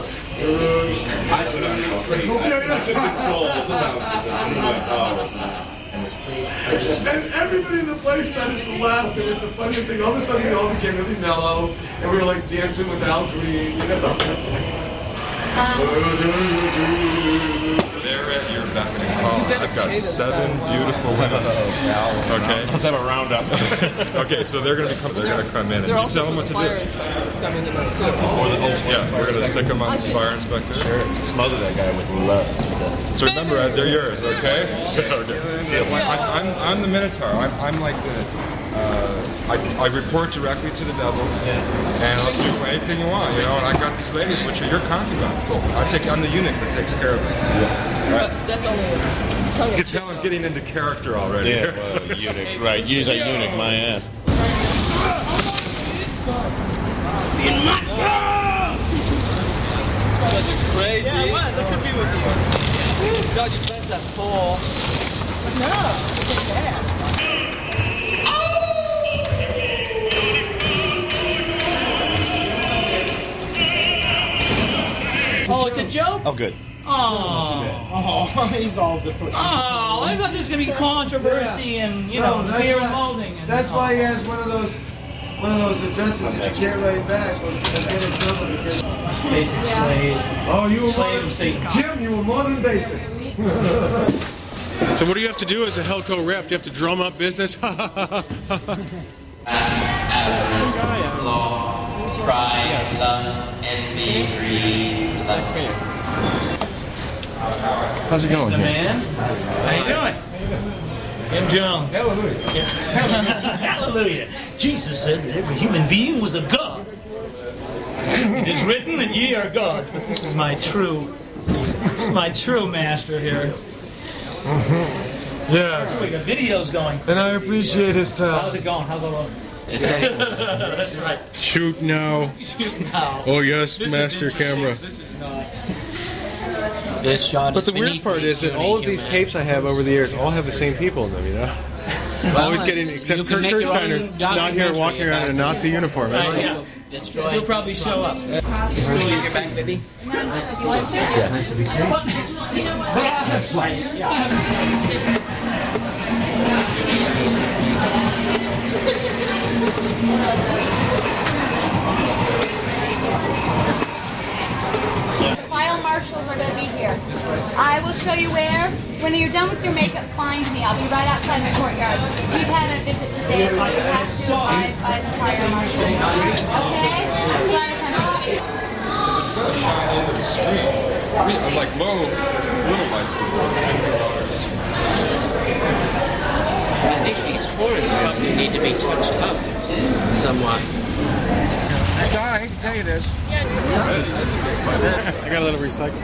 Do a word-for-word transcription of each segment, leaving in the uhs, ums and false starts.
lost. I And was placed And everybody in the place started to laugh. It was the funniest thing. All of a sudden, we all became really mellow, and we were like dancing with Al Green, you know. They're at your beck and call. I've got seven beautiful women. Okay. Let's have a roundup. Okay, so they're gonna be come, they're gonna come in and They're you also tell them what the to fire do. inspector that's coming tonight too. Yeah, we're gonna sick them on this fire inspector. Sure, smother that guy with love. So remember, Ed, they're yours, okay? Okay. I'm, I'm, I'm the Minotaur. I'm, I'm like the. Uh, I, I report directly to the devils, and I'll do anything you want, you know. And I got these ladies, which are your concubines. I take. I'm the eunuch that takes care of them. Yeah. Right. But that's only. You can tell I'm getting into character already. Yeah, well, eunuch, right? Use that eunuch, my ass. That's crazy. Yeah, it was. I could be with you. God, you bent that pole. No, it's bad. Oh, it's a joke? Oh, good. Oh, Oh, he's all different. oh! I thought this was gonna be controversy and you know, No, that's fear why- and loathing. And, That's why he has one of those, one of those addresses that you can't write back or get in trouble because. basic slave. Oh, you were Slave more of than, Satan. Jim, you were more than basic. So what do you have to do as a Helco rep? Do you have to drum up business? avarice, sloth, pride, lust, envy, greed, gluttony. How's it going The here? man. How you doing? Jim Jones. Hallelujah. Hallelujah. Jesus said that every human being was a god. It is written that ye are gods, but this is my true, this is my true master here. Yes. We got videos going. And I appreciate his talent. How's it going? How's it going? That's right. Shoot now. Shoot now. Oh yes, This master is interesting. camera. This is not. This shot But is the weird beneath part the is that puny all of these human. tapes I have over the years all have the same people in them, you know? I'm always getting, except you can Kurt make your own Kirsteiner's not here documentary walking around in a about Nazi uniform. That's Oh, yeah. Destroy. He'll probably show up. You want to give your back, baby? File marshals are going to be here. I will show you where. When you're done with your makeup, find me. I'll be right outside the courtyard. We've had a visit today, so you have to abide by the fire marshal. Okay? I'm glad to come out. I'm like low, little lights. I think these corners probably need to be touched up somewhat. I hate to tell you this. I got a little recycle.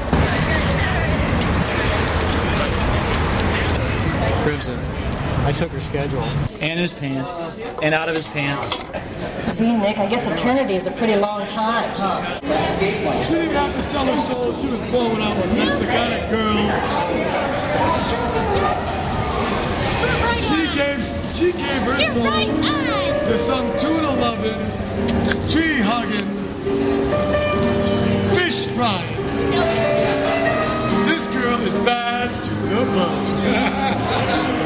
Crimson. I took her schedule. And his pants. And out of his pants. Gee, Nick, I guess eternity is a pretty long time, huh? She didn't have to sell her soul. She was born when I was a Mexican girl. She gave, she gave her soul to some tuna loving, tree hugging, fish frying. This girl is bad to the bone.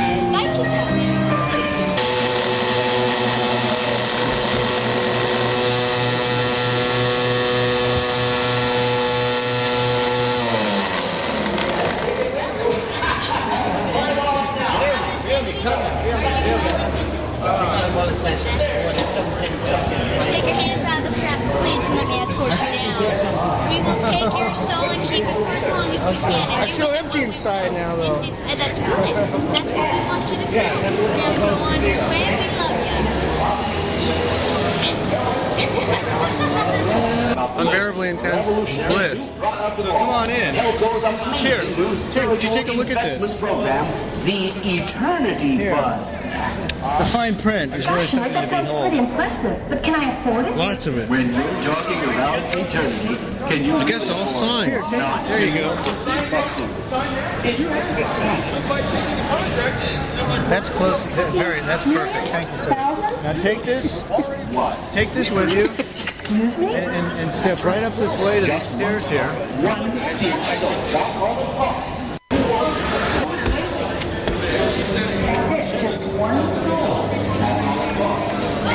Take your hands out of the straps, please, and let me escort you down. We will take your soul and keep it for as long as we can. And I you feel will empty look- inside now, You though. see, uh, that's good. That's what we want you to feel. Now go on your way. We love you. Unbearably intense bliss. So come on in. Here, take, would you take a look at this? The Eternity Fund. The fine print is really Gosh, Nick, something that to sounds behold. pretty impressive. But can I afford it? Lots of it. When you're talking about eternity, can you I guess I'll sign. Here, take it. There you go. That's close. Very. That's perfect. Thank you, sir. Thousands? Now take this. Take this with you. Excuse me? And, and, and step right up this way to these stairs here. One dish. That's all it costs. That's it, just one soul. That's all it costs.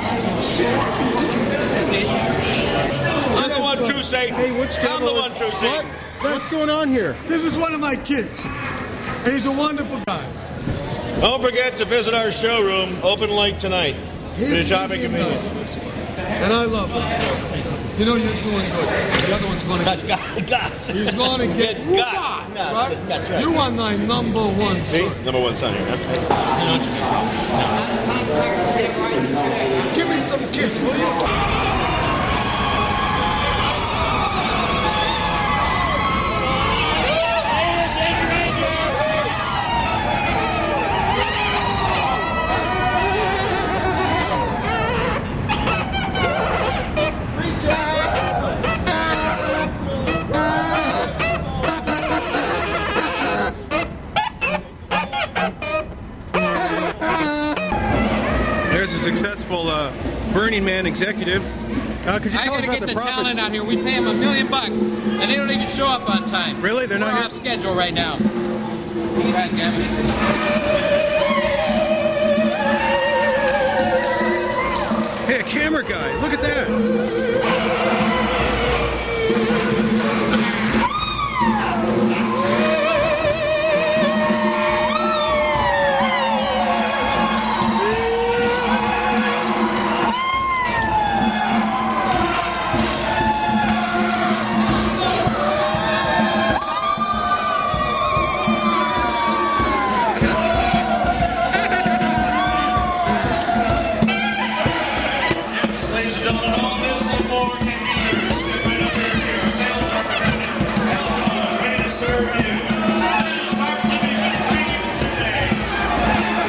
I'm the one true Satan. Hey, which I'm the devil one is- true Satan. What? What's going on here? This is one of my kids. He's a wonderful guy. Don't forget to visit our showroom, open late tonight. He's For your shopping busy convenience. enough. And I love him. You know you're doing good. The other one's going to get Guts. He's going to get Get got. Guts, right? That's right. You are my number one See? son. Number one son here, huh? Give me some kids, will you? There's a successful uh, Burning Man executive. Uh, could you I tell us gotta about get the the profits? talent out here. We pay them a million bucks, and they don't even show up on time. Really? They're not We're here? off schedule right now. God damn it. Hey, a camera guy. Look at that. Yes, ladies and gentlemen, all this and more can be yours. Step right up here, see our sales representative. Alcohol is ready to serve you. Smart living and dream today.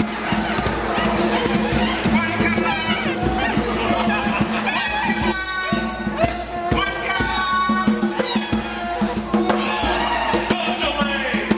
Don't delay.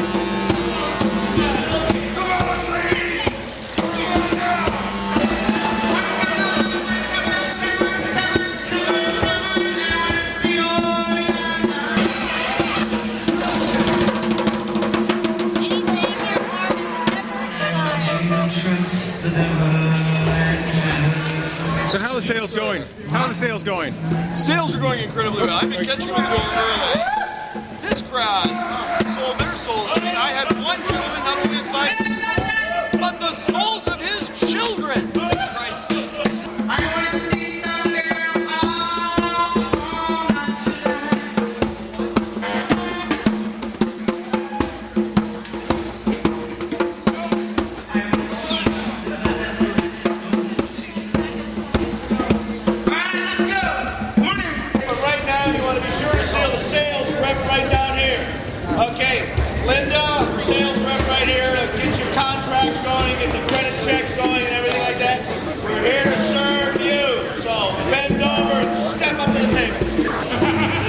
So how are the sales going? How are the sales going? Sales are going incredibly well. I've been catching them going early. This crowd sold their souls to me. I had one gentleman not only aside, but the souls of his children. I want to see some girl out on tonight. But right now, you want to be sure to seal the sales rep right down here. Okay, Linda, sales rep right here, to get your contracts going, get the credit checks going, and everything like that. We're here to serve you. So bend over and step up to the table.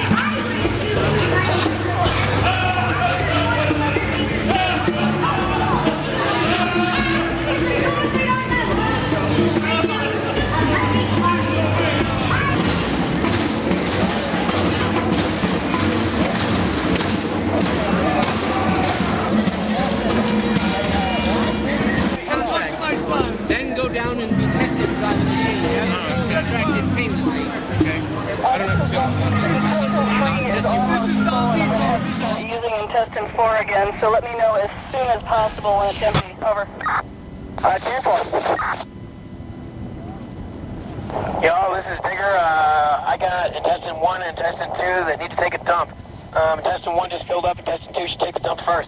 Come talk to my son. Then go down and be tested by the machine. It's extracted painlessly. Okay? I don't understand. This is Dalvito. This is Using intestine four again, so let me know as soon as possible when it's empty. Over. Uh, ten four. Yo, this is Digger. Uh, I got intestine one and intestine two that need to take a dump. Um, intestine one just filled up. Intestine two should take the dump first.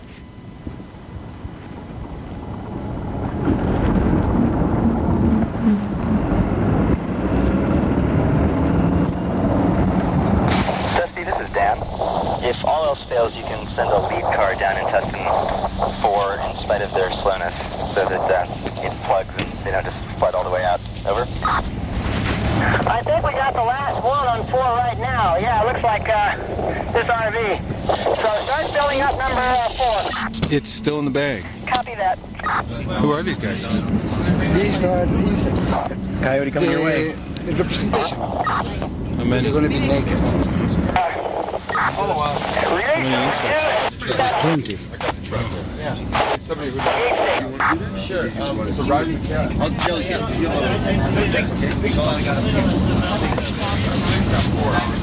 Dusty, this is Dan. If all else fails, you can send a lead car down intestine four in spite of their slowness, so that uh, it plugs and they don't just flood all the way out. Over. I think we got the last one on four right now. Yeah, it looks like uh, this R V. So start filling up number uh, four. It's still in the bag. Copy that. Who are these guys? These are these. Coyote coming your way. the representation. How many? They're going to be naked. Oh, How many insects? Twenty. Yeah. Somebody who knows. You want to do that? Sure. Um, it's a riding cat. I'll delegate. Thanks. Thanks. All I got. It's got four hours.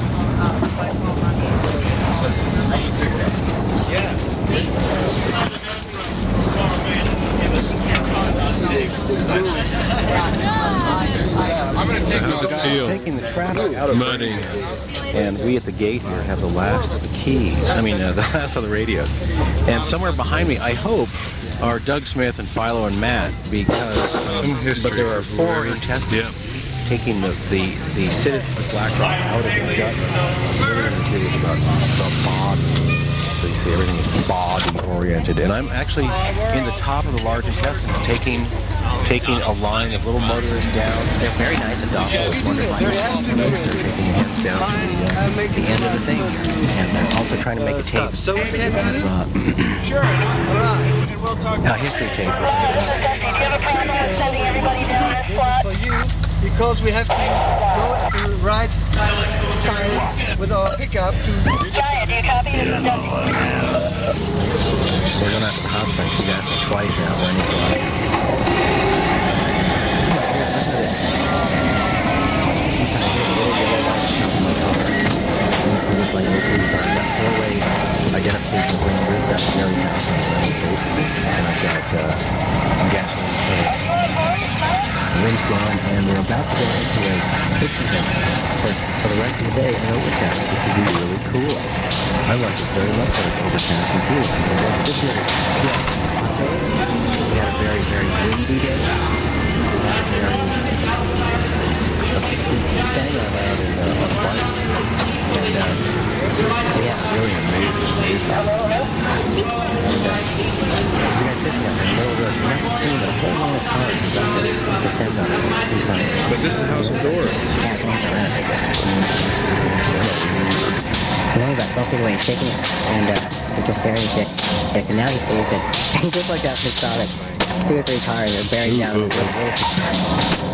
Yeah. I'm going to take How's it feel? Taking the crap out of Muddy. And we at the gate here have the last of the keys. I mean, uh, the last of the radios. And somewhere behind me, I hope, are Doug Smith and Philo and Matt, because um, Some history. but there are four intestines Yep. taking the the the citizens of Black Rock out of the gut. It was about the body. So you see, everything is body oriented, and I'm actually in the top of the large intestines, taking taking a line of little motors down. They're very nice and docile. I was wondering why they're taking hands down to the, uh, the end of the thing, and they're also trying to make a tape. So we can Uh, sure. All right. And we'll talk a history tape. for you because we have to go at the right side with our pickup to. We're gonna have to contact you guys twice now. Or four-way identification of Green Group. That's very fascinating. And I've got uh, some gasoline wind's gone, and we're about to go into a fishing event for, for the rest of the day in overcast, which would be really cool. I like it very much when it's overcast and cool. This year, we had a very, very windy day. We had a very staying around in uh, on a bike. And uh, so yeah, really amazing, amazing. And uh, we got fishing out in the middle of the road. You haven't seen a whole lot of cars about to descend on it. But this is House of Dora. Yeah, it's on the ramp, I guess. You know, that both people ain't shaking it, and uh, they're just staring at it. And now he sees it. He just looked out and saw that two or three cars are bearing down on the road.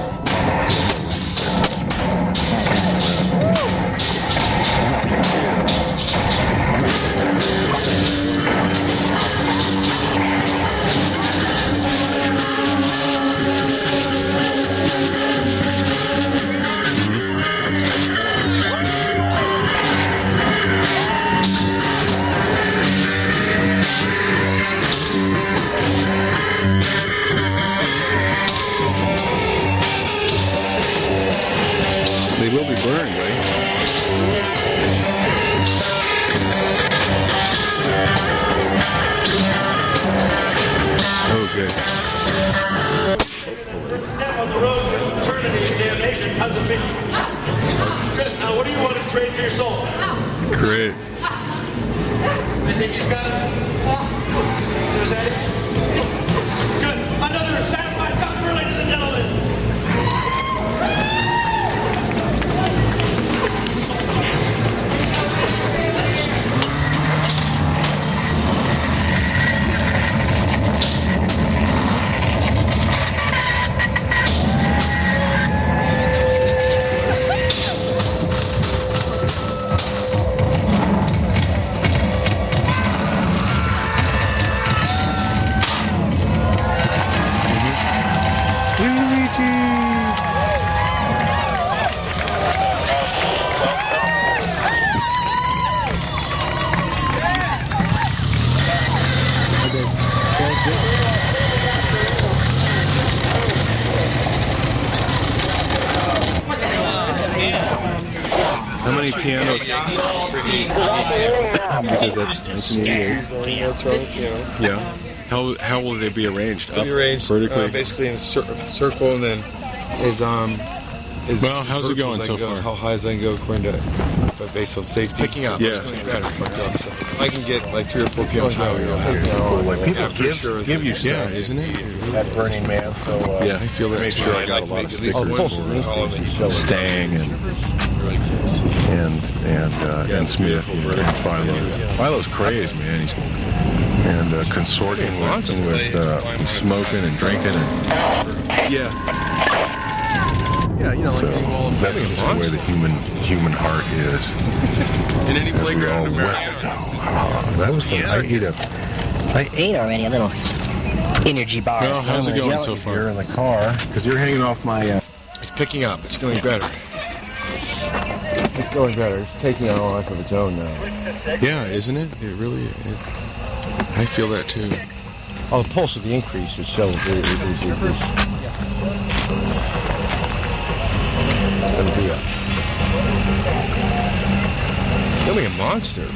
They will be burned, right? Oh, good. Step on the road to eternity and damnation as a victim. Good. Now, what do you want to trade for your soul? Great. I think he's got it. Is that it? Good. Another satisfied customer, ladies and gentlemen. How many pianos? Because that's nineteen eighty-eight. Yeah. How how will they be arranged? They'll Up be arranged vertically. uh, basically in a cir circle, and then is um is Well, how's it vertical going as I so can go, far? is how high as I can go according to, but based on safety. Picking up. So Yeah. it's gonna be better fucked up. So I can get like three or four pianos higher. Like people Yeah, for give, sure. give you Yeah, stuff isn't it? at Burning Man, so uh, Yeah, I feel that make too. sure I I'd got like a to lot make of at least stickers one for for all of them. Stang and Really can't see. and and uh, Yeah, and Smith beautiful and, and Philo. Philo's crazy, man. He's and uh, consorting with, with uh, smoking and drinking and Yeah. Yeah, you know, like So any wall of that's just the way the human human heart is. in any As we playground all in America. Uh, that was fun. I ate a. I ate already a little energy bar. Well, how's it going so far? You're in the car because you're hanging off my. Uh, It's picking up. It's going better. it's going better. It's taking on a life of its own now. Yeah, isn't it? It really. It, I feel that too. Oh, the pulse of the increase is so. It, it, it, it, it, it's going to be a. You'll be a monster.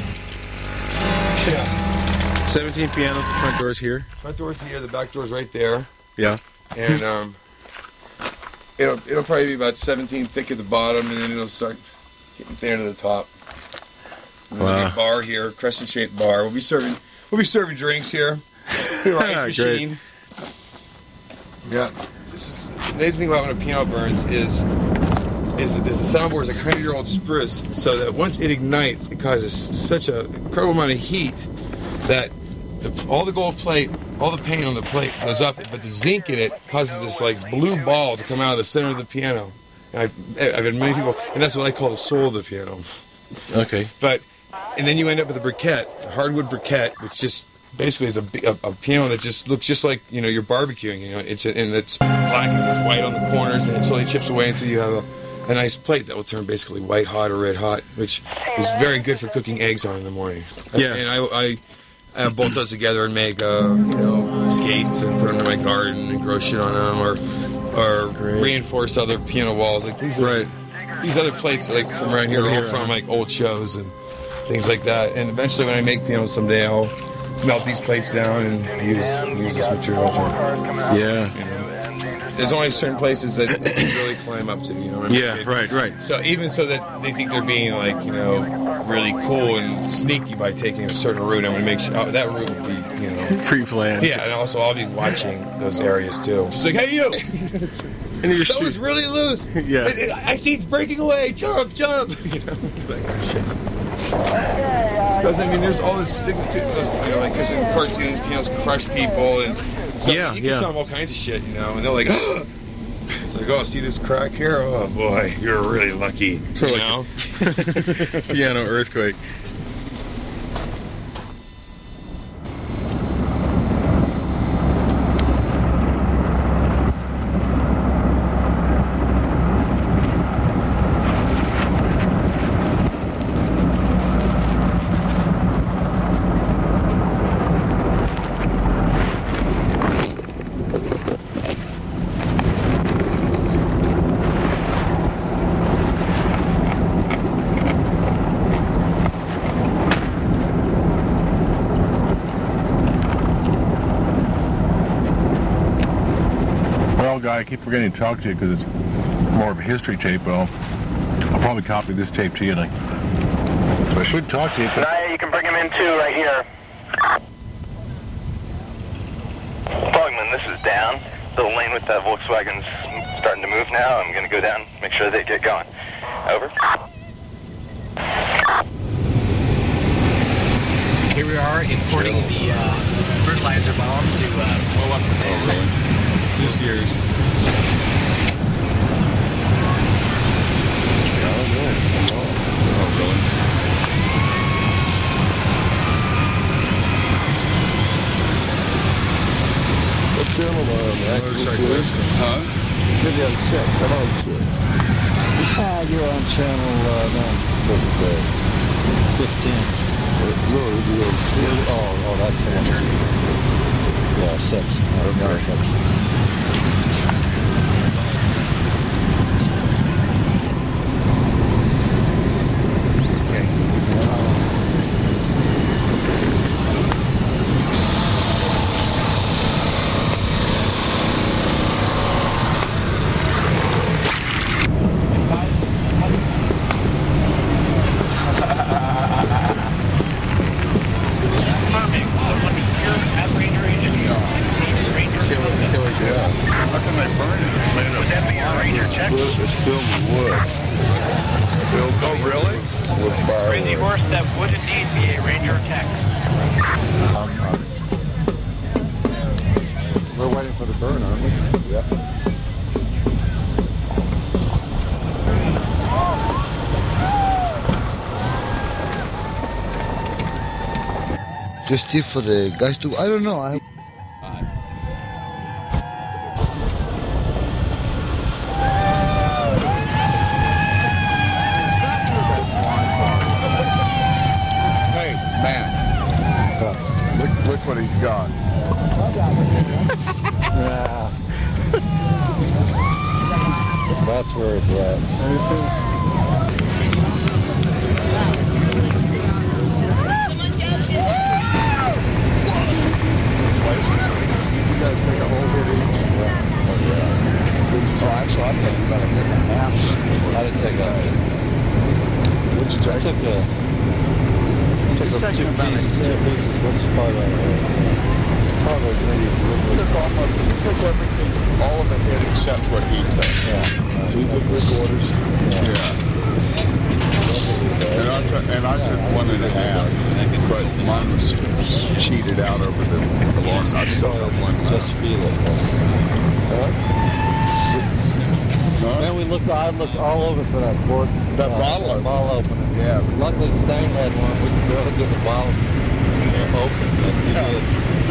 Yeah. seventeen pianos. The front door's here. Front door's here. The back door's right there. Yeah. And um, it'll it'll probably be about seventeen thick at the bottom, and then it'll start getting thinner to the top. And Wow. wow. Bar here, crescent-shaped bar. We'll be serving we'll be serving drinks here. We have an ice machine. Yeah. This is the amazing thing about when a piano burns is is that this soundboard is like a hundred-year-old spruce, so that once it ignites, it causes such an incredible amount of heat that the, all the gold plate, all the paint on the plate goes up, but the zinc in it causes this like blue ball to come out of the center of the piano. And I've, I've had many people, and that's what I call the soul of the piano. Okay. But, and then you end up with a briquette, a hardwood briquette, which just basically is a, a, a piano that just looks just like, you know, you're barbecuing, you know, it's a, and it's black and it's white on the corners, and it slowly chips away until you have a, a nice plate that will turn basically white hot or red hot, which is very good for cooking eggs on in the morning. Yeah. And I, I, I bolt those together and make, uh, you know, skates and put them in my garden and grow shit on them, or, or reinforce other piano walls. Like these, are, right. These other plates, like from around here, are all from like old shows and things like that. And eventually, when I make pianos someday, I'll melt these plates down and use use this material. For, Yeah. you know, there's only certain places that you can really climb up to, you know what I mean? Yeah, right, right. So even so that they think they're being like, you know, really cool and sneaky by taking a certain route, I'm going to make sure oh, that route will be, you know, pre-planned. Yeah, and also I'll be watching those areas too. Just like, hey, you! And you're that was really loose. Yeah. I, I see it's breaking away. Jump, jump. You know, that kind of shit. Because I mean, there's all this stigma to those, you know, like because in cartoons, pianos crush people, and so Yeah, you can yeah. tell them all kinds of shit, you know, and they're like, it's like, oh, see this crack here? Oh boy, you're really lucky. You Totally. know? Piano earthquake. Well, guy, I keep forgetting to talk to you because it's more of a history tape, but I'll, I'll probably copy this tape to you. And I, so I should talk to you. Naya, you can bring him in too, right here. Bogman, this is Dan. Little lane with the Volkswagen's starting to move now. I'm going to go down, make sure they get going. Over. Here we are importing the uh, fertilizer bomb to uh, blow up the van. This year's. What channel am I on? Motorcyclist. Huh? Maybe on six. I'm on six. Ah, you're on channel uh, nine. fifteen. No, you're on six. Oh, oh, that's it. Yeah, six. Okay. How can they burn it? It's made of wood. It's filled with wood. Filled oh, really? With fire. Crazy horse, that would indeed be a Ranger tech. We're waiting for the burn, aren't we? Yeah. Just tip for the guys to. I don't know. I, Hey, man. Look, look what he's got. Yeah. That's where it's at. You guys take a whole hit each. Oh, actually, I've taken about a hit and a half. I didn't take a. What'd you take? I took a. Took a two pieces. Two pieces. What's part of it? Probably maybe. Took almost. Took everything. All of it hit except what he took. Yeah. So you took three quarters. Yeah. yeah. And I took and I took one and a half, but mine was cheated out over the, the long. I still have one. Just feel it. Huh? Man, we looked. I looked all over for that board. That uh, bottle that opener. bottle opener. Yeah. Luckily, Stain had one. We could barely get the bottle open. But he did.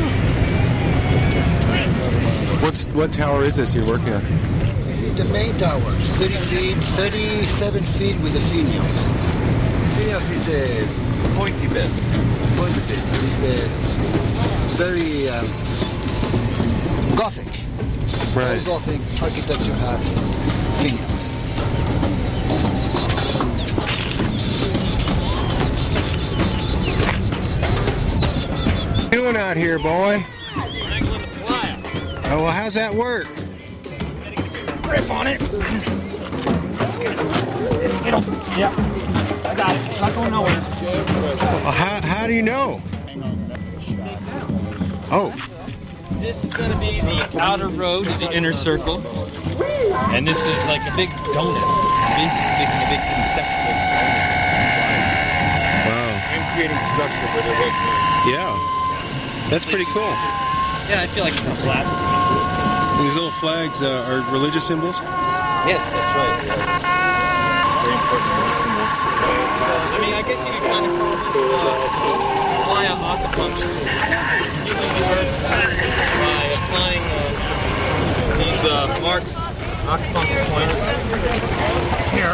What's what tower is this you're working on? This is the main tower. thirty feet, thirty-seven feet with the finials. Finials is a pointy bit. Pointy bit. It's a very um, Gothic. Right. All Gothic architecture has finials. What are you doing out here, boy? Oh, well, how's that work? Grip on it. Yeah. I got it. It's not going nowhere. Well, how, how do you know? Oh. This is going to be the outer road of the inner circle. And this is like a big donut. Basically making a big conceptual donut. Wow. I'm creating structure where there was none. Yeah. That's pretty cool. Yeah, I feel like it's going to last. These little flags uh, are religious symbols? Yes, that's right. Yeah. Very important symbols. So, I mean, I guess you could kind of uh, apply a acupuncture healing the earth by applying uh, these uh, marked acupuncture points here.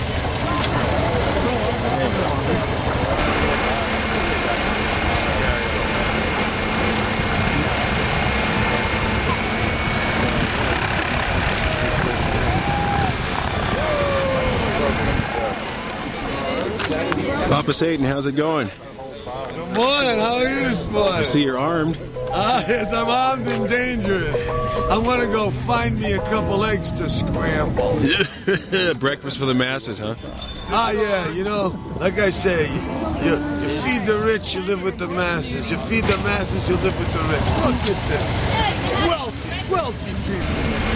Papa Satan, how's it going? Good morning. How are you this morning? I see you're armed. Ah, yes, I'm armed and dangerous. I'm gonna go find me a couple eggs to scramble. Breakfast for the masses, huh? Ah, yeah. You know, like I say, you, you feed the rich, you live with the masses. You feed the masses, you live with the rich. Look at this. Wealthy, wealthy people.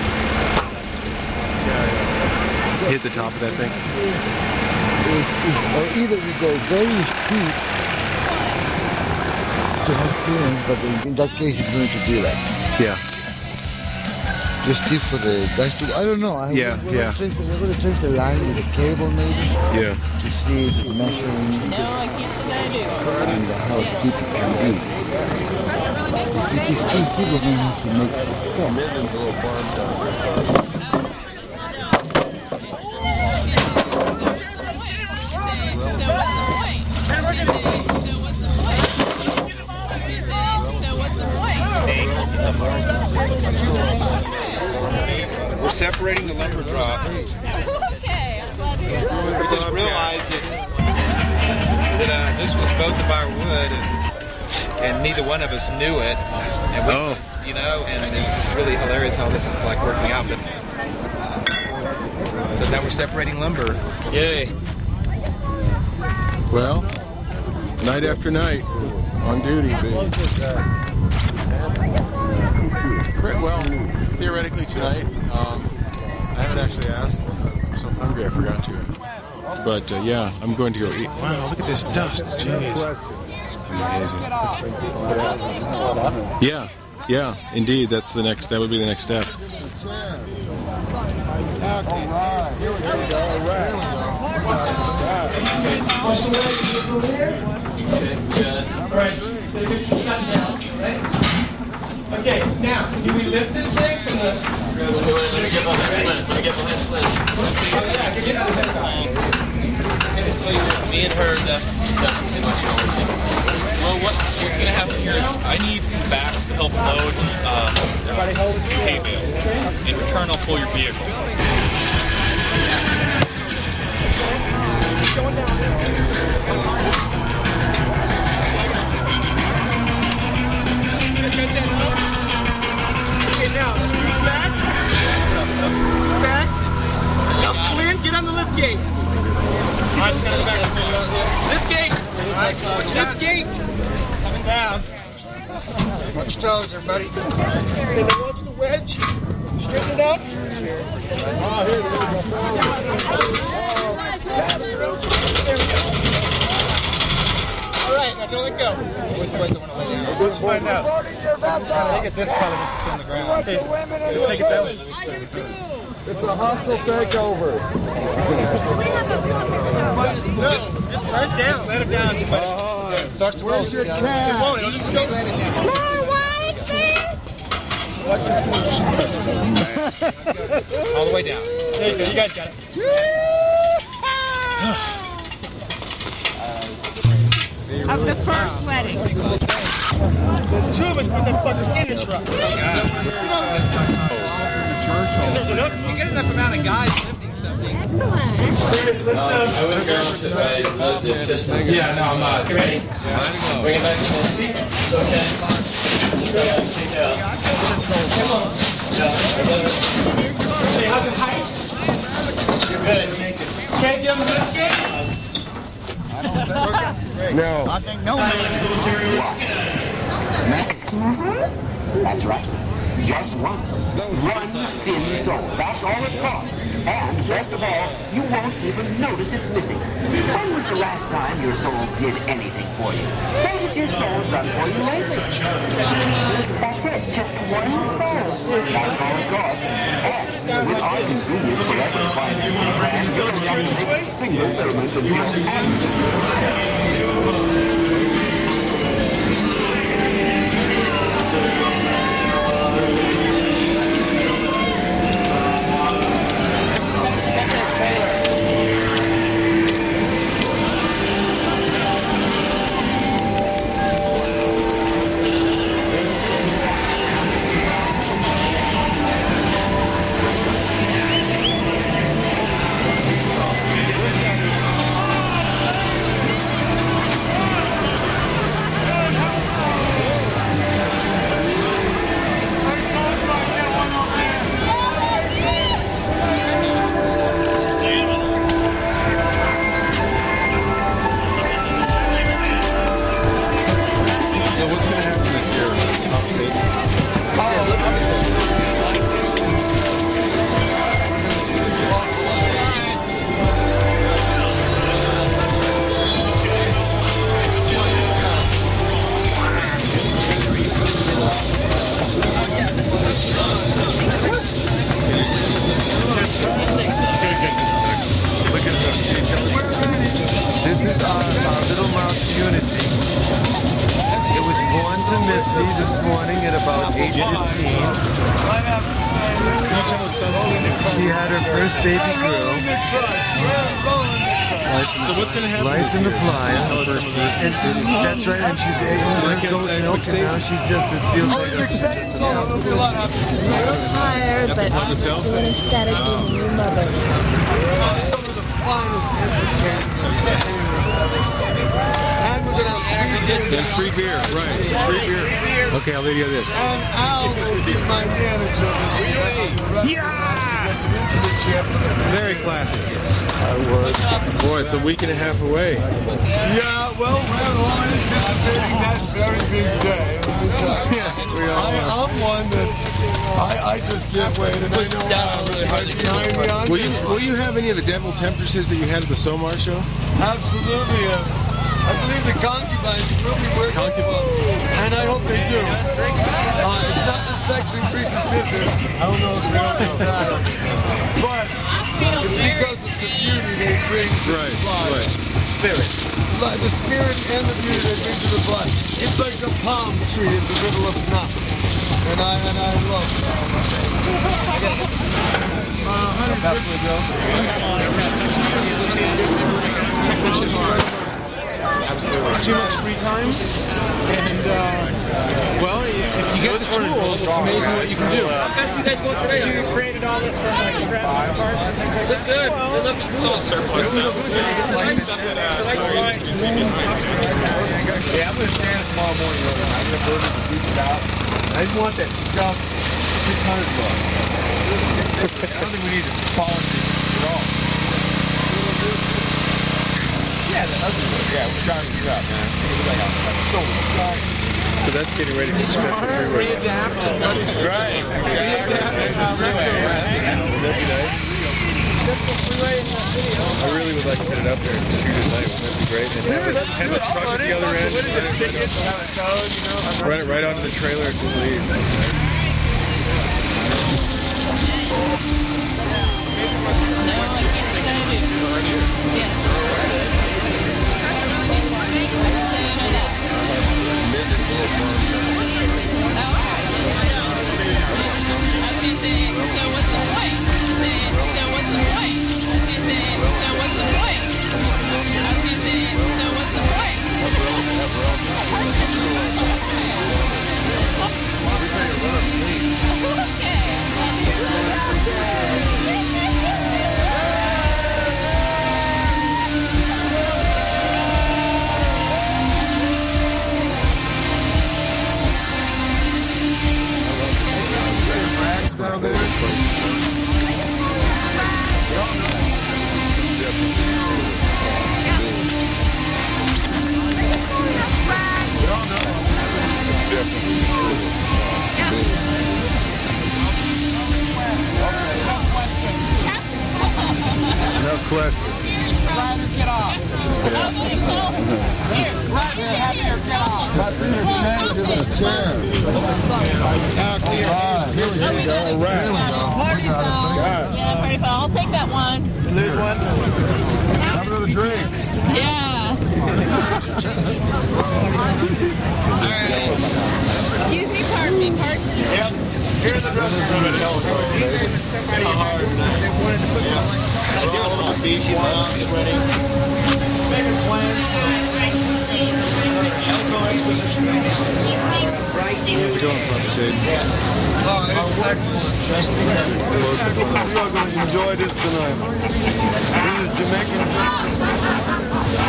Hit the top of that thing. If, if, or either we go very steep to have clearance, but in, in that case it's going to be like. Yeah. Just steep for the guys to. I don't know. I, Yeah, we're, we're yeah. Gonna trace, we're going to trace a line with a cable maybe. Yeah. To see if we're measuring. No, I can't and how steep it can be. If it is too steep, we're going to have to make steps. We're separating the lumber drop. Okay, I'm glad to hear that. We just realized that, that uh, this was both of our wood, and, and neither one of us knew it. And we, Oh. You know, and it's just really hilarious how this is like working out. But so now we're separating lumber. Yay! Well, night after night, on duty. Well, theoretically tonight, um, I haven't actually asked. I'm so hungry I forgot to. But uh, yeah, I'm going to go eat. Wow, look at this dust. Jeez. Amazing. Yeah, yeah, indeed. That's the next, that would be the next step. All right. Okay, now, do we lift this thing from the... Let me get behind Flynn. Let me get behind Flynn. Me and her definitely much more. Well, what, what's going to happen here is I need some backs to help load uh, some hay bales. In return, I'll pull your vehicle. Okay, now, scoot back. Facts. Now, Flynn, get on the lift gate. Lift gate. Lift gate. Coming down. Watch your toes, everybody. Okay, now watch the wedge. Straighten it up. Oh, here we go. All right, now don't let go. Which way do I want to lay down? Let's find out. I think at this probably wants to sit on the ground. Okay, let's take it that way. It's a hostile takeover. Just, just let it down. Just let it down. Let it, Oh, it starts to roll. where's your It cat? won't. It'll just go. Let it down. All the way down. There you go. You guys got it. Of the first wedding. Two of us put that fucker in the truck. Since there's enough, you get enough amount of guys lifting something. Excellent. Let's, uh, I would have gone to the distance. Yeah, no, I'm not. You ready? Bring it back to the seat. It's okay. Just gotta take out. Come on. Hey, how's the height? You're good. Can't get on the lift gate? No. I think no. Excuse me? That's right. Just one. One thin sole. That's all it costs. And best of all, you won't even notice it's missing. When was the last time your soul did anything for you? What has your soul done for you lately? That's it. Just one soul. That's all it costs. And with our convenient forever financing plan, you'll just make a single payment until So what's going to happen this year? This is our, our Little Mouse Unity. It was born to Misty this morning at about eight fifteen. She had her first baby girl. So what's going to happen Life this in the year? playa. Tell us some of that. And she, that's right, and she's able to Like go at- at milk, Big and now she's just, it feels like a... A little tired, but doing ecstatic being your mother. Some of the finest entertainment entertainers ever seen. And we're going to have free beer. And free beer, right. Free beer. Okay, I'll leave you this. And Al will be my manager this year. And the rest of the night to get them into the gym. Very classy. I was. Boy, it's a week and a half away. Yeah, well, we're all anticipating that very big day. Let me tell you. I, I'm one that I, I just can't wait. And I know Al is right behind me on Will you, this will one. you have any of the devil temperatures that you had at the Somar show? Absolutely. Uh, I believe the concubines will be working for, and I hope they do. Uh, it's not that sex increases business. I don't know if we don't know that. But It's because of the beauty they bring to Right, the blood. right. Spirit. Like the spirit and the beauty they bring to the blood. It's like a palm tree in the middle of nothing. And I and I love Absolutely. Too much free time, and uh, well, if you get the tools, it's amazing what you can do. How fast you guys go today? You created all this from like scrap parts and things like that. Look good. It looks It's all surplus stuff. It's a nice stuff. It's a nice line. Yeah, I'm going to stand tomorrow morning. I'm going to burn it and beat it out. I just want that stuff six hundred bucks. I don't think we need to polish it at all. Yeah, the ugly one. Yeah, we're trying to get up, man. It was like a, like a soul. So that's getting ready for set for freeway. Readapt. That's right. Readapt. That'd be nice. I really would like to put it up there and shoot at night. That'd be great. And have, it, have the truck at the other end. Run it right onto the trailer and just leave. No question. Ryder, get off. Here, Ryder, have your get off. My feet are chained to this chair. Alright, here we go. All right. Party foul. Yeah, party foul. I'll take that one. Lose one. Have another drink. Yeah. Excuse me, pardon me, pardon me. Yep. Here in the dressing room at Hellcore. It's kind of hard tonight. Yeah. We're all on the beach, we're all sweating. Making plans for another Hellcore exposition. How's it going, Papa Shades? Yes. Oh, it's excellent. Just begun. You are going to enjoy this tonight. This is Jamaican dressing.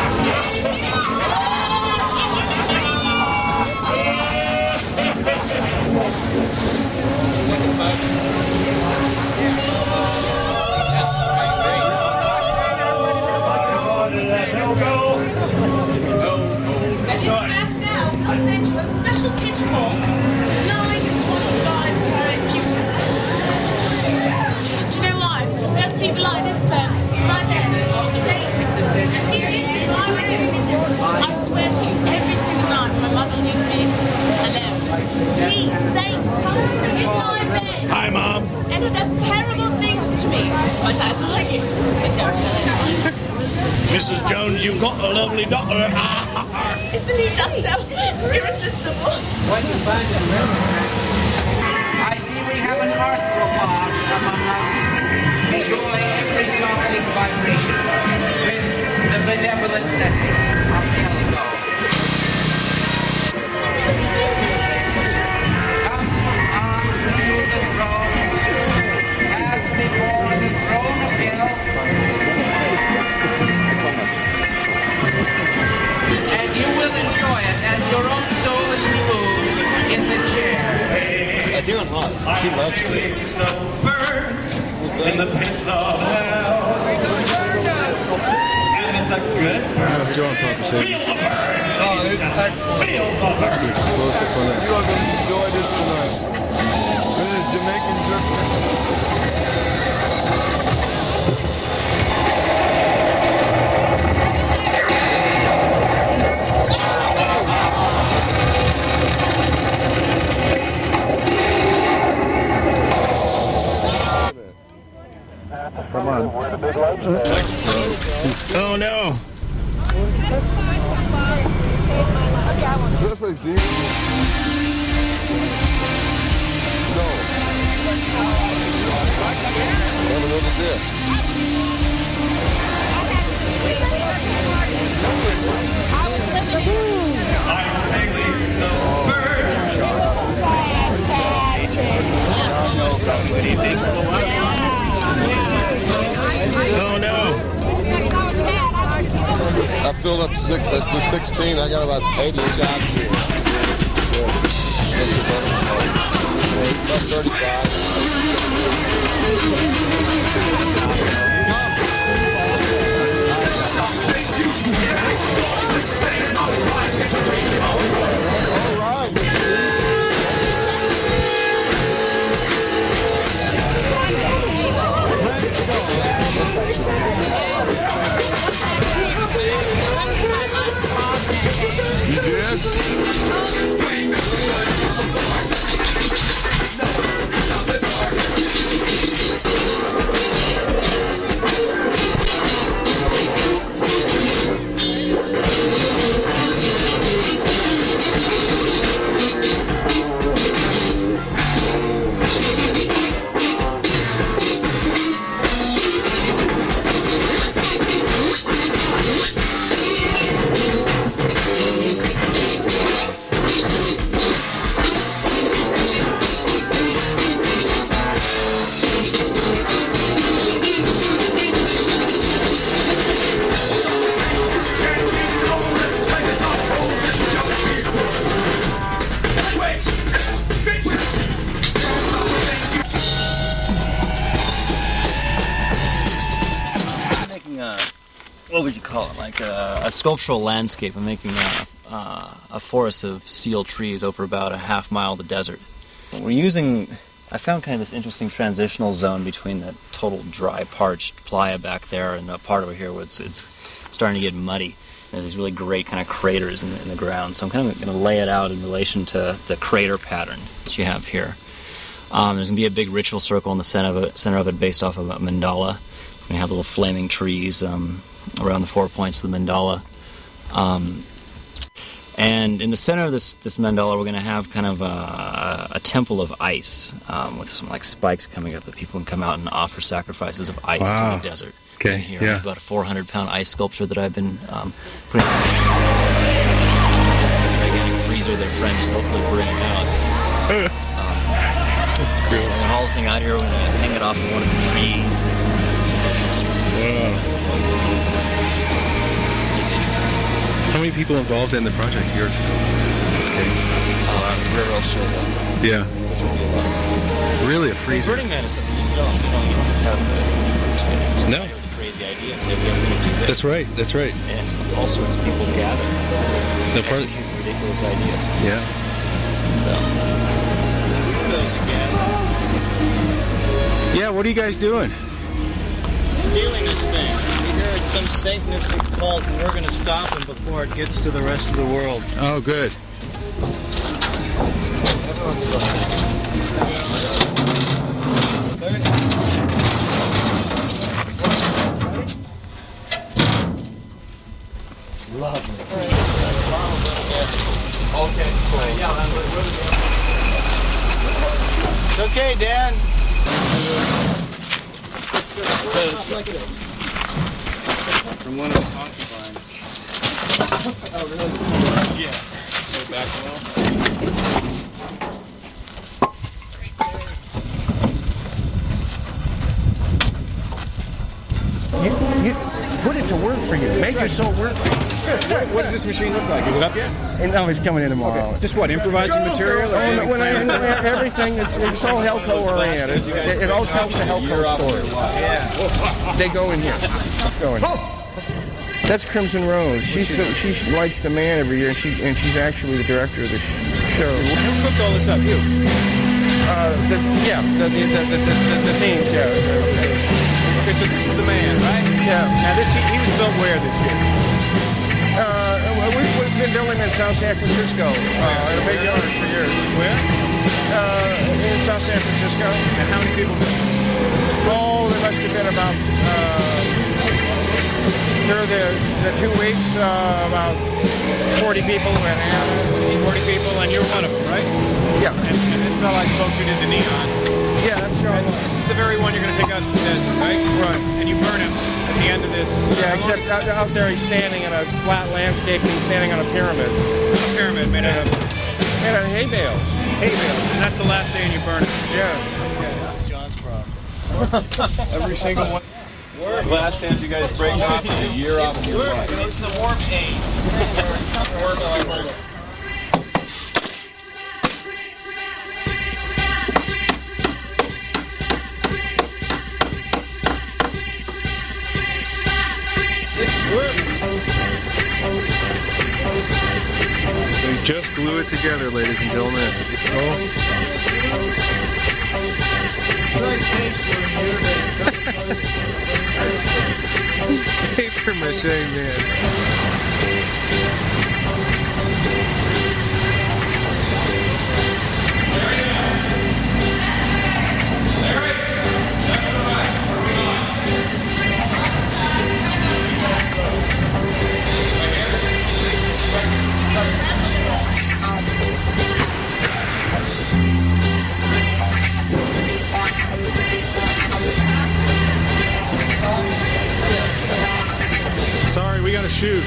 And in fact now, we'll send you a special pitchfork, nine twenty-five per computer. Do you know why? There's people like this pen, right there, Satan. He lives in my room. I swear to you, every single night my mother leaves me alone. He, Satan, comes to me in my bed. Hi, Mom. And he does terrible things to me. But I like it. But don't tell anyone. Missus Jones, you've got a lovely daughter. Isn't he just so irresistible? I see we have an arthropod among us. Enjoy every toxic vibration with the benevolent blessing of Hellgo. Come on to the throne, as before the throne of hell, and you will enjoy it as your own soul is removed in the chair. I think it's hot. She loves it. So burnt in the pits of hell. And it's a good burn. How's it going, Papa Shades? Feel the burn. Oh, it's excellent. Feel the burn. Close up on You are going to enjoy this tonight. This is Jamaican dressing. Come one. Oh no! Does that say zero? No. Never never did. Oh no! I filled up six. That's the sixteen. I got about eighty shots here. Yeah. This is uh, about thirty-five. What would you call it? Like a, a sculptural landscape. I'm making a, uh, a forest of steel trees over about a half mile of the desert. We're using, I found kind of this interesting transitional zone between the total dry, parched playa back there and a part over here where it's, it's starting to get muddy. There's these really great kind of craters in the, in the ground. So I'm kind of going to lay it out in relation to the crater pattern that you have here. Um, there's going to be a big ritual circle in the center of it, center of it based off of a mandala. We have little flaming trees um, around the four points of the mandala. Um, and in the center of this, this mandala, we're going to have kind of a, a temple of ice um, with some like spikes coming up that people can come out and offer sacrifices of ice Wow. to the desert. Okay, Here, yeah. I have about a four hundred pound ice sculpture that I've been um, putting in a freezer. Their friend just hopefully bring it out. Um, and then haul the thing out here, we're going to hang it off of one of the trees. How many people involved in the project? Yours? Okay. Uh, whoever else shows up. Yeah. Which will be a lot. Really, a The freezer? Burning Man is something you don't, you don't, you don't have to just No. come with a crazy idea and say, okay, we're going to do this. That's right. That's right. And all sorts of people gather No to part- execute a ridiculous idea. Yeah. So, kudos again. Yeah. What are you guys doing? Stealing this thing. We hear it's some Satanistic cult, and we're going to stop him before it gets to the rest of the world. Oh, good. Okay, cool. It's okay, Dan. It's like this. From one of the concubines. Oh, really? Yeah. Go back well. You, you put it to work for you. Make your soul work for you. What, what does this machine look like? Is it up yet? And no, he's coming in tomorrow. Okay. Just what, improvising material? Or Oh, no, when I, anything? everything, it's, it's all Helco oriented. It, it all tells the Helco story. Yeah. They go in here. Let's go in here. That's Crimson Rose. She's the, she lights the man every year, and she and she's actually the director of the sh- show. Who cooked all this up? You? Uh, the, yeah, the the the the, the, the themes. Yeah. Okay, so this is the man, right? Yeah. Now this he, he was built where this year? Uh, we've, we've been building in South San Francisco, uh, in a big yard for years. Where? Uh, in South San Francisco. And how many people? Oh, there must must have been about, uh, through the, the two weeks, uh, about forty people went out. forty people, and you're one of them, right? Yeah. And, and this fellow I spoke to did the neon. Yeah, that's John. And this is the very one you're going to take out to the desert, right? Right. And you burn him at the end of this. Yeah, except out, out there he's standing in a flat landscape and he's standing on a pyramid. A pyramid made out of made out of hay bales. Hay bales, and that's the last day, and you burn it. Yeah. That's John's problem. Every single one. Last times you guys break off a year off of your life. It's the warp age. Warp age. We just glue it together, ladies and gentlemen. It's, it's oh. Paper mache, man. Sorry, we gotta shoot.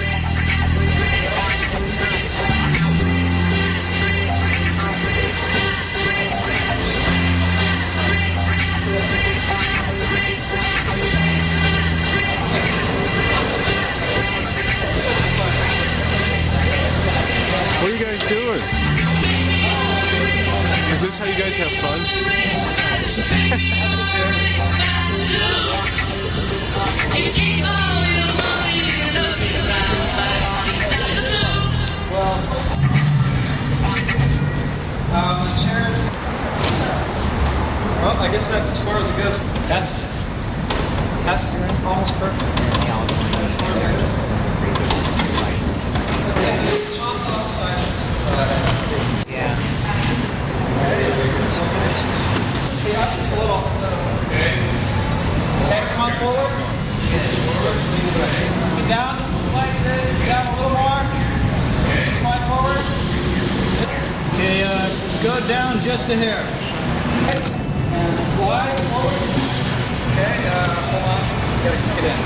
What are you guys doing? Is this how you guys have fun? That's it there. Um, the chairs. Well, I guess that's as far as it goes. That's that's almost perfect. Yeah. See, up a little. Okay, come on forward. Get down just a slight bit. Get down a little more. Slide forward. Okay, uh, go down just a hair. And slide forward. Okay, uh, hold on. Gotta kick it in.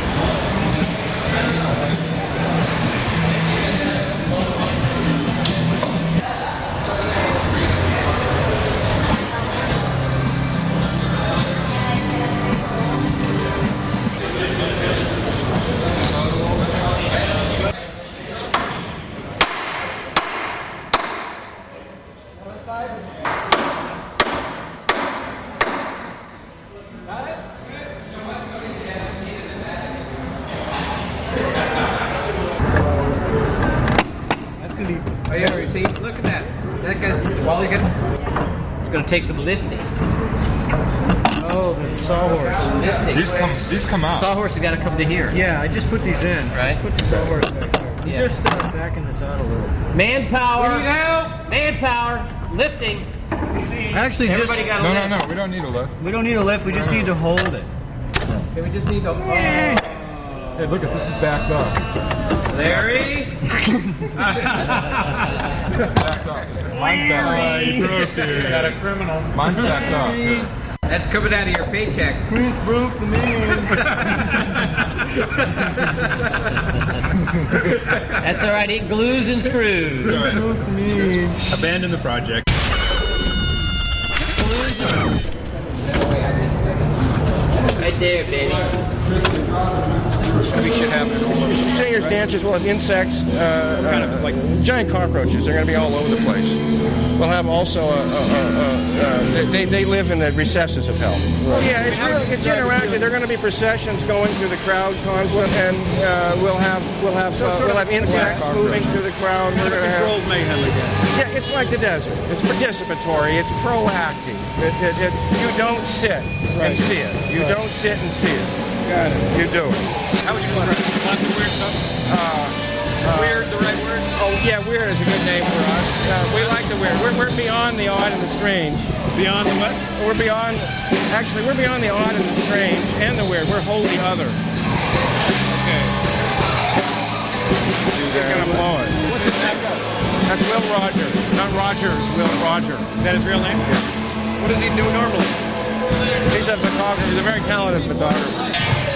Oh yeah, see, look at that. That guy's while he's it's gonna take some lifting. Oh, the sawhorse. Lifting. These come, these come out. Sawhorse has got to come to here. Yeah, I just put these in. Right. Just put the sawhorse back there. We Yeah. just started backing this out a little. Manpower. What do you know? Manpower. Lifting. Actually, just Everybody got a No, lift. no, no. We don't need a lift. we don't need a lift. We just need to hold it. Okay, we just need to. Hey, look at this is backed up. Larry. It's backed up. It's, mine's backed up. You broke it. Got a criminal. Mine's backed up. That's coming out of your paycheck. Prince broke the man. That's all right. It glues and screws. Prince broke the man. Abandon the project. Right there, baby. We should have singers, dancers. We'll have insects, uh, kind of like giant cockroaches. They're going to be all over the place. We'll have also a, a, a, a, a they they live in the recesses of hell. Right. Yeah, it's really it's interactive. There are going to be processions going through the crowd constant, and uh, we'll have we'll have uh, we'll have insects moving through the crowd. We're going to have Controlled mayhem again. yeah, it's like the desert. It's participatory. It's proactive. It, it, it, you don't sit and see it. You don't sit and see it. Got it. You do it. How would you describe it? Lots of weird stuff? Uh, uh, Weird, the right word? Oh, yeah, weird is a good name for us. Uh, we like the weird. We're, we're beyond the odd and the strange. Beyond the what? We're beyond, actually, we're beyond the odd and the strange and the weird. We're wholly other. Okay. We're going to blow it. What's his name? That's Will Rogers. Not Rogers, Will Roger. Is that his real name? Yeah. What does he do normally? He's a photographer. He's a very talented photographer.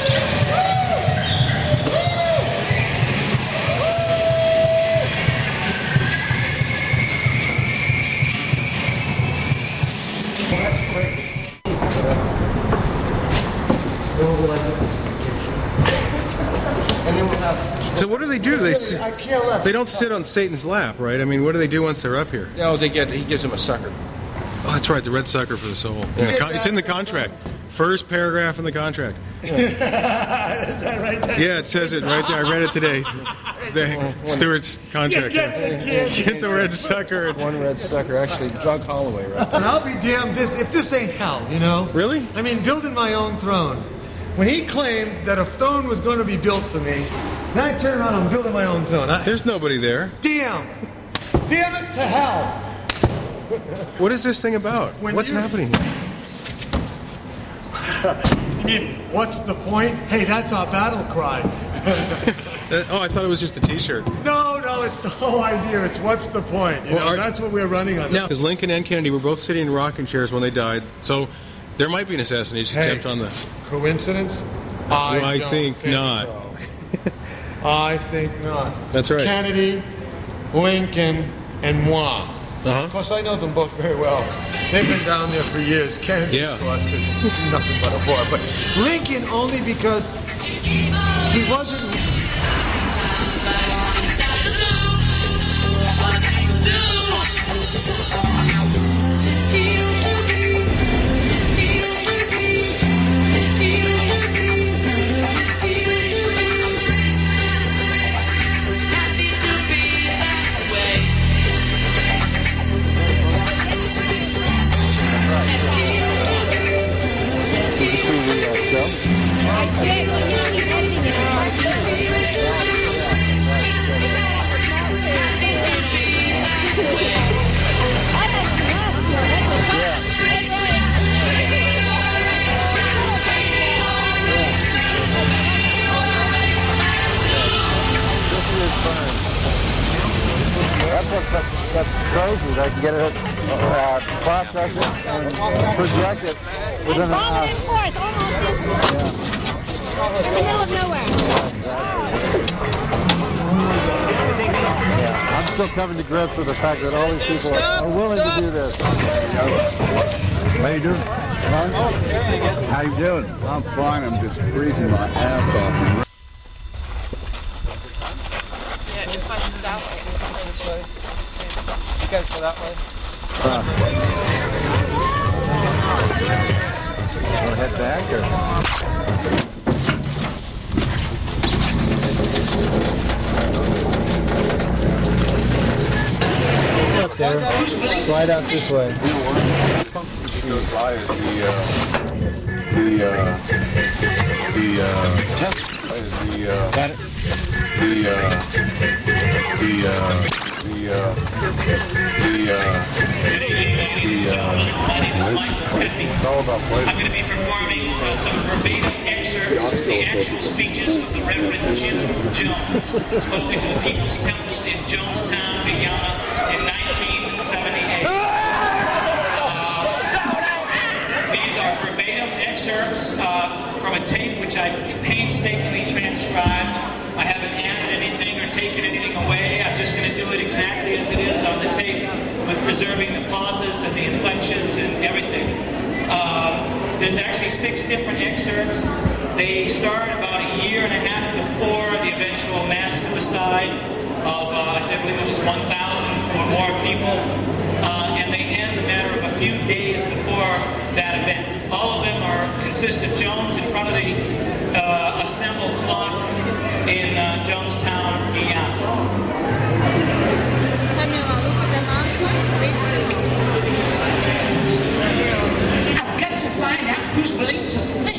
So what do they do? They s- I care less. they don't sit on Satan's lap, right? I mean, what do they do once they're up here? Oh, they get. He gives them a sucker. Oh, that's right, the red sucker for the soul. In the con- it's in the contract. First paragraph in the contract. Is that right there? Yeah, it says it right there. I read it today. The Stewart's contract. Get- get- get- Get the red sucker. One red sucker. Actually, Doug Holloway, right there. And I'll be damned this if this ain't hell, you know? Really? I mean, building my own throne. When he claimed that a throne was going to be built for me, then I turn around and I'm building my own throne. I, There's nobody there. damn! Damn it to hell! What is this thing about? When What's you- happening here? You mean, what's the point? Hey, that's our battle cry. Uh, oh, I thought it was just a T-shirt. No, no, it's the whole idea. It's what's the point? You Well, know, are- that's what we're running on. Now, because Lincoln and Kennedy were both sitting in rocking chairs when they died, so there might be an assassination Hey. attempt on the. Coincidence? I, Well, I don't think think not. so. I think not. That's right. Kennedy, Lincoln, and moi. Uh-huh. Of course, I know them both very well. They've been down there for years. Kennedy, Yeah. of course, because he's nothing but a whore. But Lincoln only because he wasn't. Did you see the uh, show? That's what's that's, that's crazy. They can get it, uh, process it, and project it within an hour. In the middle of nowhere. Yeah, I'm still coming to grips with the fact that all these people Stop, are willing stop. to do this. How you doing? Huh? How you doing? I'm fine. I'm just freezing my ass off. Yeah, if I stop, I can go this way. You guys go that way. Want to head back or? Look, Sarah. Slide out this way. Goes by is the uh, the uh, the uh, test is the uh, Got it? the uh, the uh, the uh, the uh, the uh, it's all about I'm going to be performing uh, some verbatim excerpts of the actual speeches of the Reverend Jim Jones, spoken to the People's Temple in Jonestown, Guyana in nineteen seventy-eight. Uh, these are verbatim excerpts uh, from a tape which I painstakingly transcribed. I haven't added anything or taken anything away. I'm just going to do it exactly as it is on the tape, with preserving the pauses and the inflections and everything. Um, there's actually six different excerpts. They start about a year and a half before the eventual mass suicide of, uh, I believe it was one thousand or more people, uh, and they end a matter of a few days before that event. All of them are consist of Jones in front of the uh, assembled flock in uh, Jonestown, Guyana. I've got to find out who's willing to think.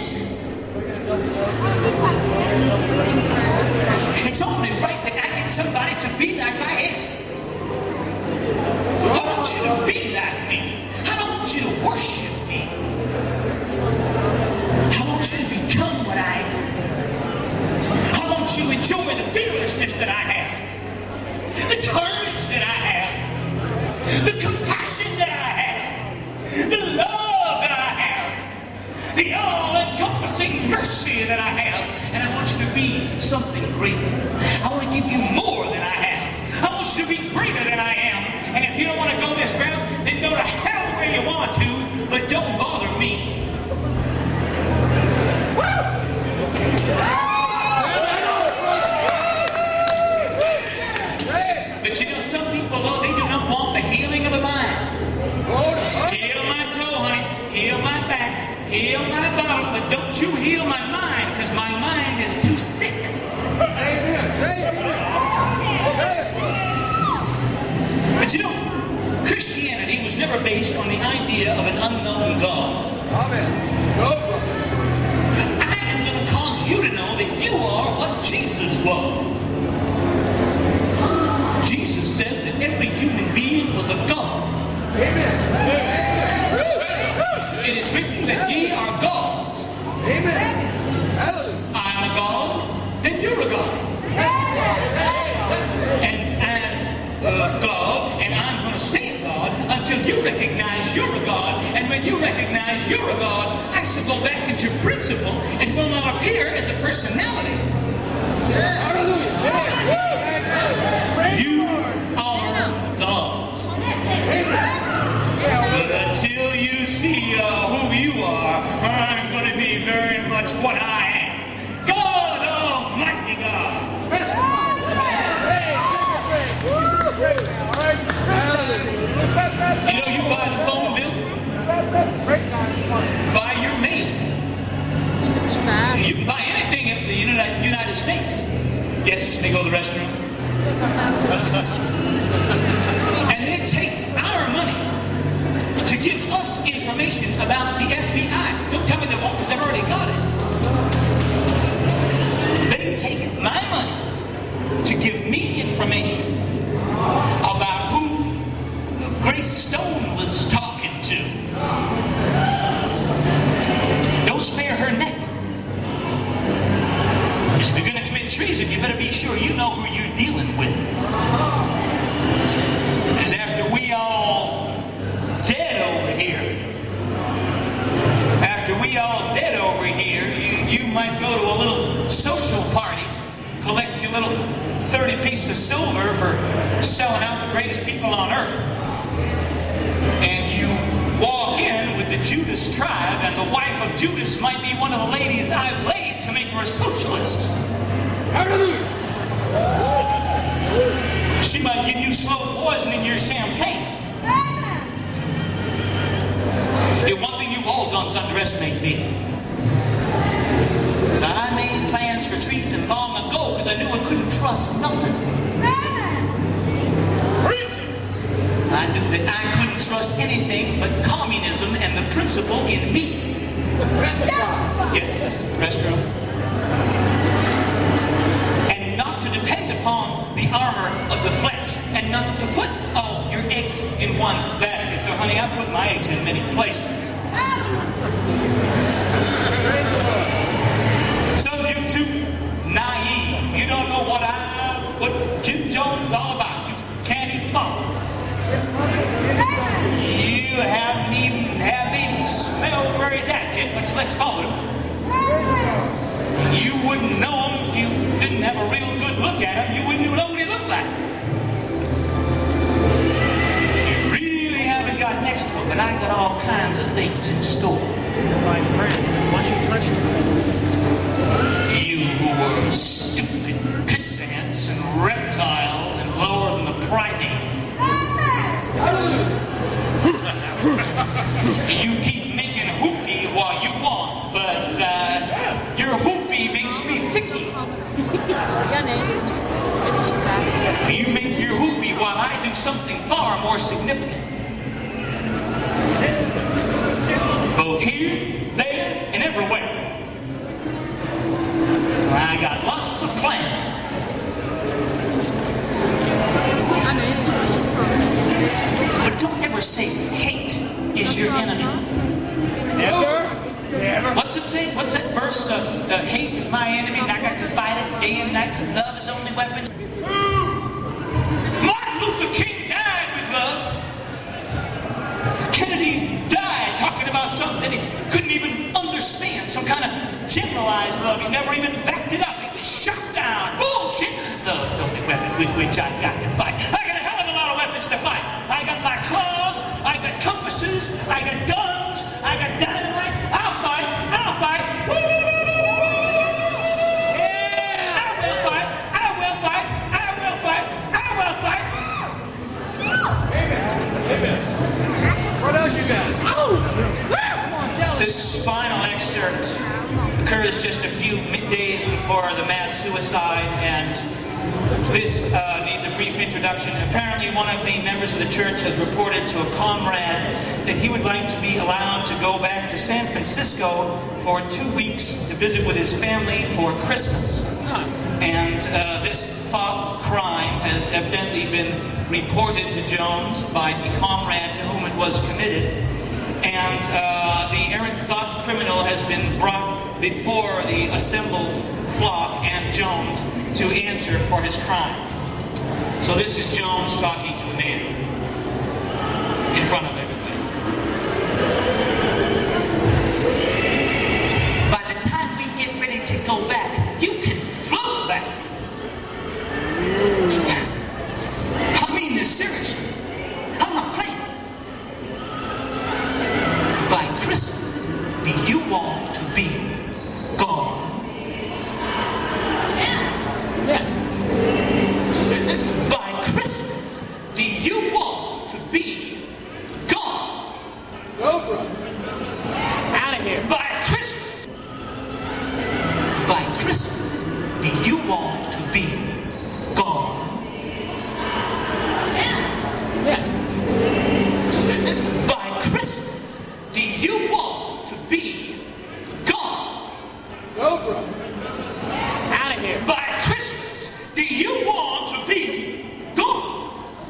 It's only right that I get somebody to be like I am. I want you to be like me. I don't want you to work than I have, and I want you to be something greater. I want to give you more than I have. I want you to be greater than I am. And if you don't want to go this route, then go to hell where you want to, but don't bother me. But you know, some people, though, they do not want the healing of the mind. Heal my toe, honey. Heal my back. Heal my bottom. But don't you heal my mind, because my mind is too sick. Amen. Say it. Say it. But you know, Christianity was never based on the idea of an unknown God. Amen. No, brother. I am going to cause you to know that you are what Jesus was. Jesus said that every human being was a God. Amen. It is written that ye are gods. Amen. Hallelujah. I'm a God, then you're a God. And I'm a God, and I'm going to stay a God until you recognize you're a God. And when you recognize you're a God, I shall go back into principle and will not appear as a personality. Hallelujah. You are gods. But until you see uh, who you are, I'm going to be very much what I am. God Almighty God. You know, you buy the phone bill, buy your mail. You can buy anything in the United States. Yes, they go to the restroom. And they take our money to give us information about the F B I. Don't tell me they won't, because they've already got it. They take my money to give me information about who Grace Stone was talking to. Don't spare her neck. Because if you're going to commit treason, you better be sure you know who you're dealing with. Because after we all dead over here, after we all dead over here, you, you might go to a little social party, collect your little thirty pieces of silver for selling out the greatest people on earth. And you walk in with the Judas tribe, and the wife of Judas might be one of the ladies I've laid to make her a socialist. Hallelujah. She might give you slow poison in your champagne. The one thing you've all done is underestimate me. So I made plans for treason long ago because I knew I couldn't trust nothing. I knew that I couldn't trust anything but communism and the principle in me. Yes, restroom. And not to depend upon the armor of the flesh, and not to put all your eggs in one basket. So, honey, I put my eggs in many places. Some of you too naive. You don't know what I, what Jim Jones all about. You can't even follow. You haven't even haven't even smelled where he's at yet, much less followed him. You wouldn't know him if you didn't have a real good look at him. You wouldn't even know what he looked like. You really haven't got next to him, but I got all kinds of things in store. My friend, once you touched him. You who were stupid pissants and reptiles and lower than the primates. You keep making whoopee while you want, but uh, your whoopee makes me sicky. You make your whoopee while I do something far more significant. Both here, there, and everywhere. I got lots of plans. But don't ever say hate is your enemy. Never. Never. What's it say? What's that verse? Uh, uh, hate is my enemy, and I got to fight it day and night. Love is only weapon. Martin Luther King died with love. Kennedy died talking about something he couldn't even understand. understand some kind of generalized love. He never even backed it up. It was shut down. Bullshit. Love's the only weapon with which I got to fight. I got a hell of a lot of weapons to fight. I got my claws, I got compasses, I got guns, I got dynamite. I'll fight, I'll fight. Woo! Yeah! I will fight, I will fight, I will fight, I will fight. Amen. Amen. What else you got? This final excerpt occurs just a few days before the mass suicide, and this uh, needs a brief introduction. Apparently, one of the members of the church has reported to a comrade that he would like to be allowed to go back to San Francisco for two weeks to visit with his family for Christmas. And uh, this thought crime has evidently been reported to Jones by the comrade to whom it was committed. And uh, the errant thought criminal has been brought before the assembled flock and Jones to answer for his crime. So this is Jones talking to the man in front of everybody. By the time we get ready to go back, you can float back. I mean this seriously. I'm not playing. By Christmas, do you want to be gone? By Christmas, do you want to be gone? No, bro. Out of here. By Christmas. By Christmas, do you want to be gone? Yeah. By Christmas, do you want to be gone? No, bro. Out of here. By Christmas, do you want to be gone?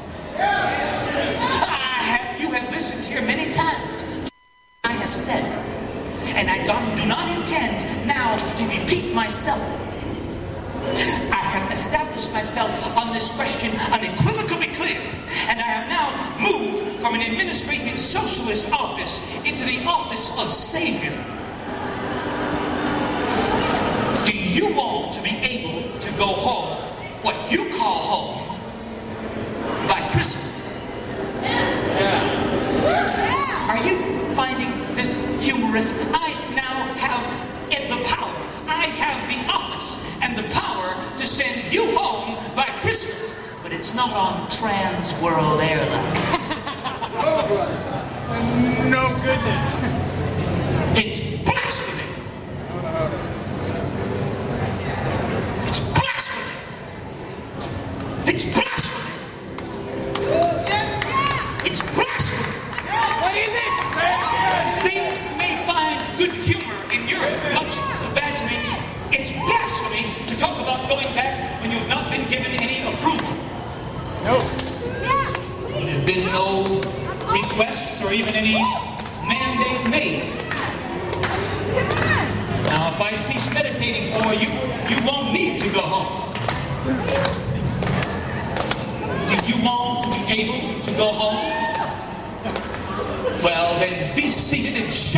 I have, you have listened here many times. I have said, and I don't, do not intend now to repeat myself. I have established myself on this question unequivocally clear, and I have now moved from an administrative socialist office into the office of Savior. Do you want to be able to go home, what you call home, by Christmas? Yeah. Are you finding this humorous? I now have the power, I have the office and the power to send you home by Christmas, but it's not on Trans World Airlines. Oh, brother. No goodness. It's blasphemy. It's blasphemy. It's blasphemy. It's blasphemy. What do you think? They may find good humor in your much imagination. It's blasphemy to talk about going back when you have not been given any approval. No. There have been no requests or even any mandate made. Now, if I cease meditating for you, you won't need to go home. Do you want to be able to go home? Well, then be seated and shut